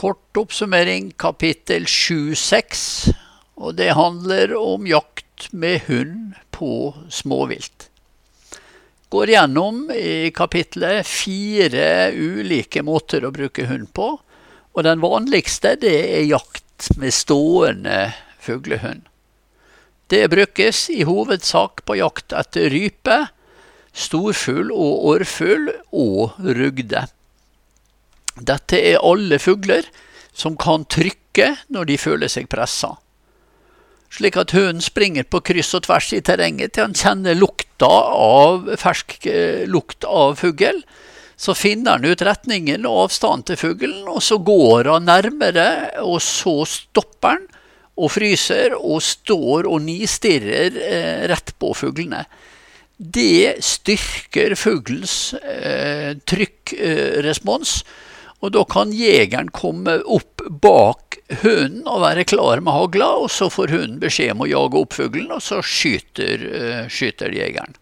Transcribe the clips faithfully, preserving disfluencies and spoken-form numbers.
kort oppsummering, kapittel sju seks, og det handler om jakt med hund på småvilt. Går gjennom i kapitlet fire ulike måter å bruke hund på, og den vanligste det er jakt med stående fuglehund. Det brukes i hovedsak på jakt etter rype, storfugl og orrfugl og rugde. Dette er alle fugler som kan trykke når de føler seg presset. Slik at hunden springer på kryss og tvers i terrenget til han kjenner lukta av fersk lukt av fugl. Så finner han ut retningen og avstand til fuglen, og så går han nærmere, og så stopper han og fryser og står og nistirrer eh, rett på fuglene. Det styrker fuglens eh, trykkrespons, eh, og da kan jegeren komme opp bak hunden og være klar med hagla, og så får hunden beskjed om å jage opp fuglen, og så skyter, uh, skyter jegeren.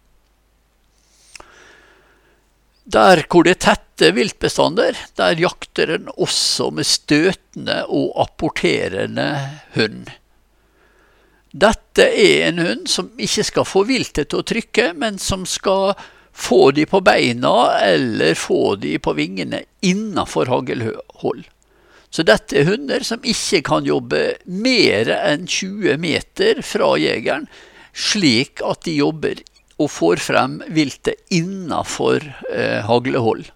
Der hvor det er tette viltbestander, der jakter den også med støtende og apporterende hund. Dette er en hund som ikke skal få viltet til å trykke, men som skal få de på beina eller få de på vingene innenfor hagelhold. Så dette er hunder som ikke kan jobbe mer enn tjue meter fra jegeren, slik at de jobber og får frem viltet innenfor eh, haglehold.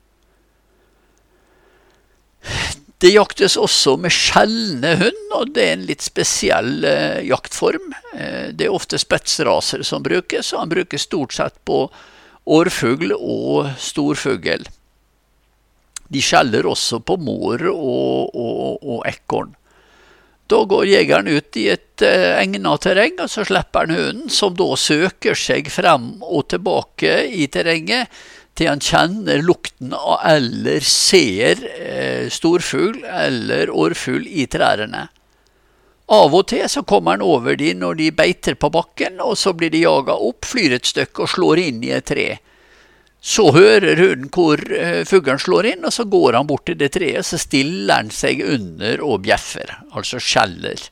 Det jaktes også med skjellende hund, og det er en litt spesiell eh, jaktform. Eh, det er ofte spetsraser som brukes, og han brukes stort sett på orrfugl og storfugl. De skjeller også på mår og, og, og ekorn. Da går jegeren ut i et eh, egnet terreng, og så slipper han hunden, som da søker seg frem og tilbake i terrenget, til han kjenner lukten av eller ser eh, storfugl eller orrfugl i trærne. Av og til så kommer han over de når de beiter på bakken, og så blir de jaget opp, flyr et stykke og slår inn i et tre. Så hører hunden hvor fuglen slår inn, og så går han bort til det treet, så stiller han seg under og bjeffer, altså skjeller.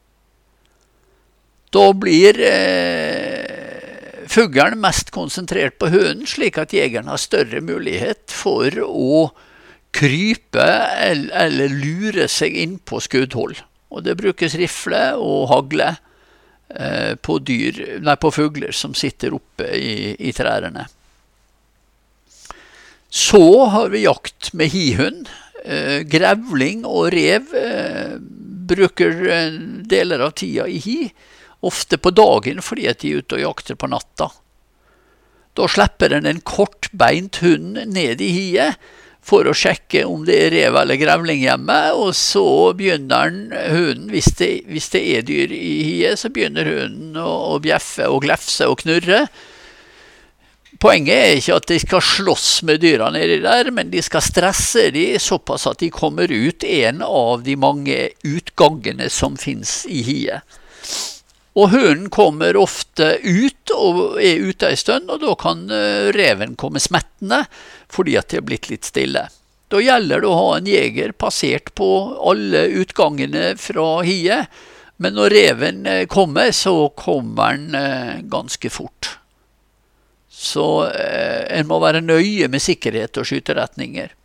Da blir eh, fuglen mest konsentrert på hunden, slik at jegeren har større mulighet for å krype eller, eller lure seg inn på skuddhold. Og det brukes rifle og hagle eh, på, dyr, nei, på fugler som sitter oppe i, i trærne. Så har vi jakt med hihund. Eh, grevling og rev eh, bruker deler av tida i hi, ofte på dagen fordi at de er ute og jakter på natta. Da slipper den en kortbeint hund ned i hiet, for å sjekke om det er rev eller grevling hjemme, og så begynner hunden, hvis det, hvis det er dyr i hiet, så begynner hunden å, å bjeffe og glefse og knurre. Poenget er ikke at de skal slåss med dyra nedi der, men de skal stresse de såpass at de kommer ut en av de mange utgangene som finnes i hiet. Og hunden kommer ofte ut og er ute en stund, og da kan reven komme smettende, fordi at det er blitt litt stille. Da gjelder det å ha en jeger passert på alle utgangene fra hiet, men når reven kommer, så kommer den ganske fort. Så eh, en må være nøye med sikkerhet og skyteretninger.